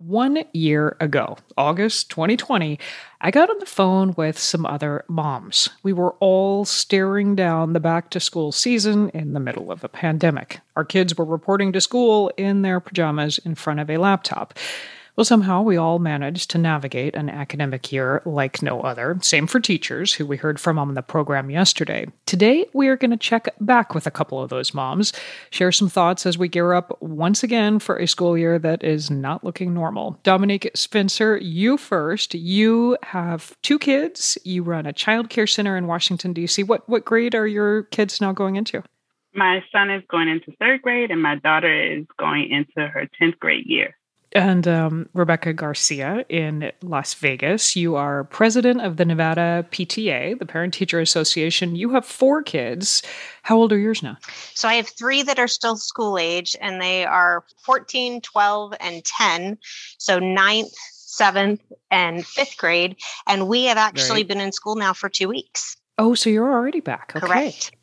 1 year ago, August 2020, I got on the phone with some other moms. We were all staring down the back to school season in the middle of a pandemic. Our kids were reporting to school in their pajamas in front of a laptop. Well, somehow we all managed to navigate an academic year like no other. Same for teachers, who we heard from on the program yesterday. Today, we are going to check back with a couple of those moms, share some thoughts as we gear up once again for a school year that is not looking normal. Dominique Spencer, you first. You have 2 kids. You run a child care center in Washington, D.C. What grade are your kids now going into? My son is going into 3rd grade, and my daughter is going into her 10th grade year. And Rebecca Garcia in Las Vegas. You are president of the Nevada PTA, the Parent Teacher Association. You have 4 kids. How old are yours now? So I have 3 that are still school age, and they are 14, 12, and 10. So 9th, 7th, and 5th grade. And we have actually been in school now for 2 weeks. Oh, so you're already back. Okay. Correct.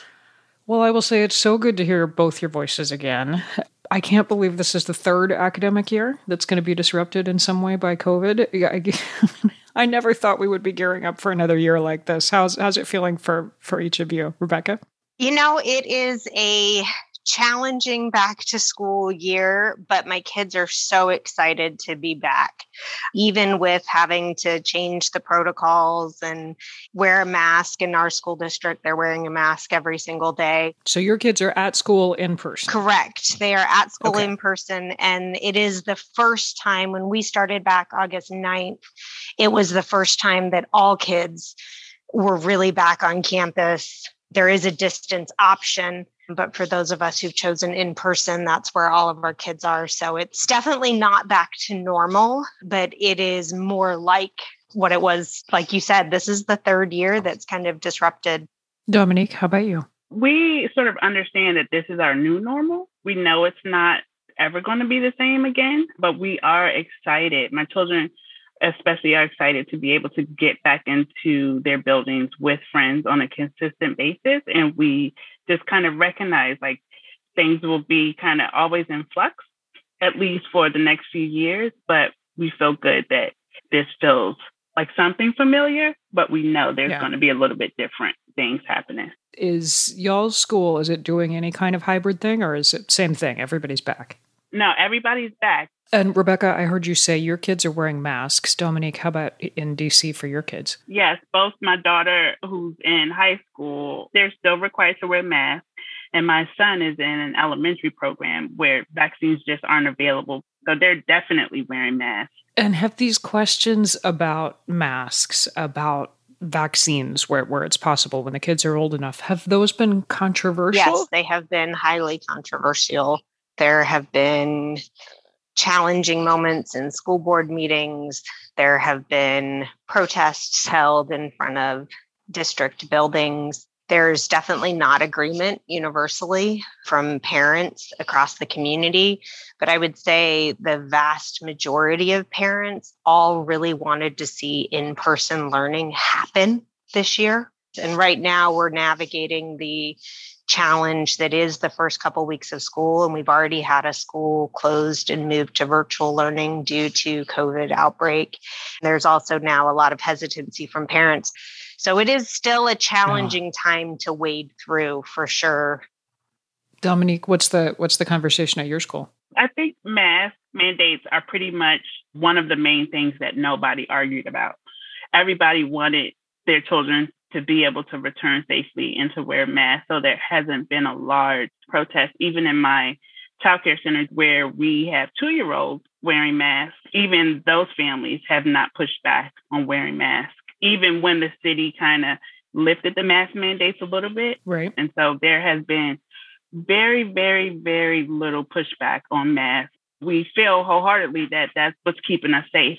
Well, I will say it's so good to hear both your voices again. I can't believe this is the 3rd academic year that's going to be disrupted in some way by COVID. I never thought we would be gearing up for another year like this. How's it feeling for each of you, Rebecca? You know, it is a challenging back to school year, but my kids are so excited to be back, even with having to change the protocols and wear a mask. In our school district, they're wearing a mask every single day. So your kids are at school in person? Correct. They are at school in person. And it is the first time when we started back August 9th, it was the first time that all kids were really back on campus. There is a distance option, but for those of us who've chosen in person, that's where all of our kids are. So it's definitely not back to normal, but it is more like what it was. Like you said, this is the 3rd year that's kind of disrupted. Dominique, how about you? We sort of understand that this is our new normal. We know it's not ever going to be the same again, but we are excited. My children especially are excited to be able to get back into their buildings with friends on a consistent basis. And we just kind of recognize like things will be kind of always in flux, at least for the next few years. But we feel good that this feels like something familiar, but we know there's going to be a little bit different things happening. Is y'all's school, is it doing any kind of hybrid thing, or is it same thing? Everybody's back? No, everybody's back. And Rebecca, I heard you say your kids are wearing masks. Dominique, how about in DC for your kids? Yes, both my daughter, who's in high school, they're still required to wear masks. And my son is in an elementary program where vaccines just aren't available. So they're definitely wearing masks. And have these questions about masks, about vaccines where it's possible when the kids are old enough, have those been controversial? Yes, they have been highly controversial. There have been challenging moments in school board meetings. There have been protests held in front of district buildings. There's definitely not agreement universally from parents across the community, but I would say the vast majority of parents all really wanted to see in-person learning happen this year. And right now we're navigating the challenge that is the first couple weeks of school, and we've already had a school closed and moved to virtual learning due to COVID outbreak. There's also now a lot of hesitancy from parents. So it is still a challenging time to wade through for sure. Dominique, what's the conversation at your school? I think mask mandates are pretty much one of the main things that nobody argued about. Everybody wanted their children to be able to return safely and to wear masks. So there hasn't been a large protest, even in my childcare centers where we have 2-year-olds wearing masks. Even those families have not pushed back on wearing masks, even when the city kind of lifted the mask mandates a little bit. Right. And so there has been very, very, very little pushback on masks. We feel wholeheartedly that that's what's keeping us safe.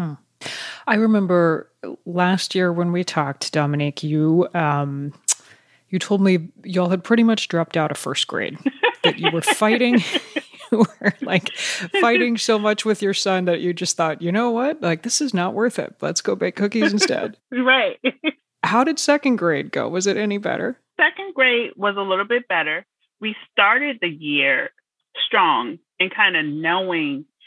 I remember last year when we talked, Dominique, you told me y'all had pretty much dropped out of 1st grade, that you were fighting. You were like fighting so much with your son that you just thought, you know what? Like, this is not worth it. Let's go bake cookies instead. Right. How did 2nd grade go? Was it any better? 2nd grade was a little bit better. We started the year strong and kind of knowing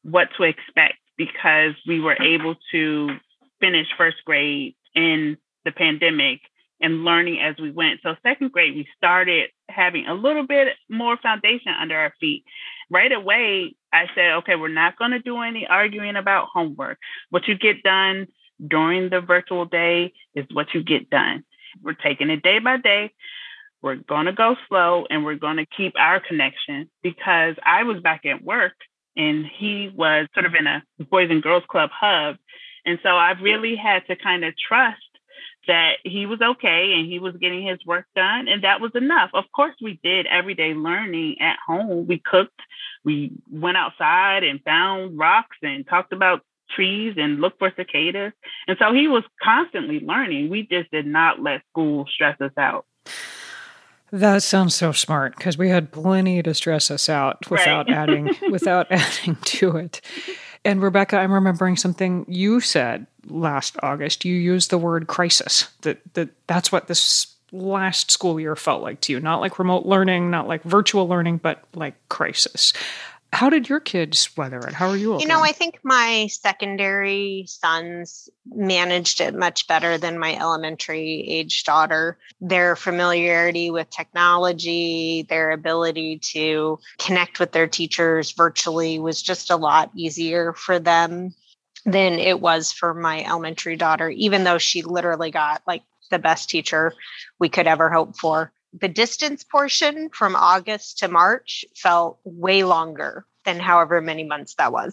what to expect because we were able to finish first grade in the pandemic and learning as we went. So second grade, we started having a little bit more foundation under our feet. Right away, I said, okay, we're not going to do any arguing about homework. What you get done during the virtual day is what you get done. We're taking it day by day. We're going to go slow and we're going to keep our connection because I was back at work and he was sort of in a Boys and Girls Club hub. And so I really had to kind of trust that he was okay and he was getting his work done. And that was enough. Of course, we did everyday learning at home. We cooked, we went outside and found rocks and talked about trees and looked for cicadas. And so he was constantly learning. We just did not let school stress us out. That sounds so smart because we had plenty to stress us out without adding to it. And Rebecca, I'm remembering something you said last August. You used the word crisis. That's what this last school year felt like to you. Not like remote learning, not like virtual learning, but like crisis. How did your kids weather it? How are you? I think my secondary sons managed it much better than my elementary age daughter. Their familiarity with technology, their ability to connect with their teachers virtually was just a lot easier for them than it was for my elementary daughter, even though she literally got like the best teacher we could ever hope for. The distance portion from August to March felt way longer than however many months that was.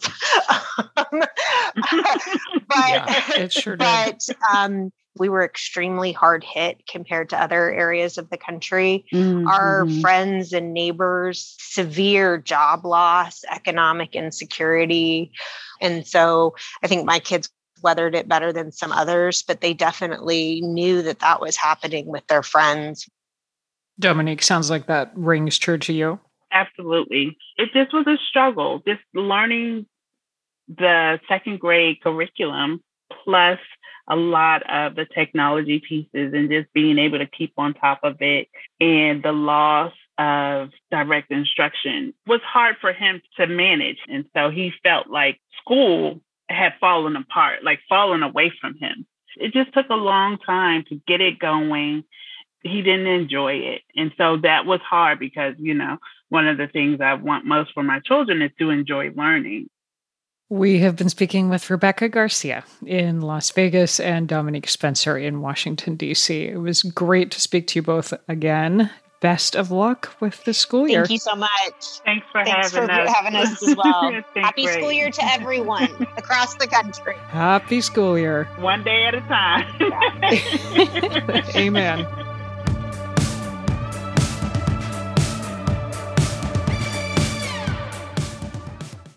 It sure did. But we were extremely hard hit compared to other areas of the country. Mm-hmm. Our friends and neighbors, severe job loss, economic insecurity. And so I think my kids weathered it better than some others, but they definitely knew that that was happening with their friends. Dominique, sounds like that rings true to you. Absolutely. It just was a struggle, just learning the second grade curriculum, plus a lot of the technology pieces and just being able to keep on top of it. And the loss of direct instruction was hard for him to manage. And so he felt like school had fallen apart, like fallen away from him. It just took a long time to get it going. He didn't enjoy it. And so that was hard because, one of the things I want most for my children is to enjoy learning. We have been speaking with Rebecca Garcia in Las Vegas and Dominique Spencer in Washington, D.C. It was great to speak to you both again. Best of luck with the school year. Thank you so much. Thanks for having us as well. Happy school year to everyone across the country. Happy school year. One day at a time. Amen.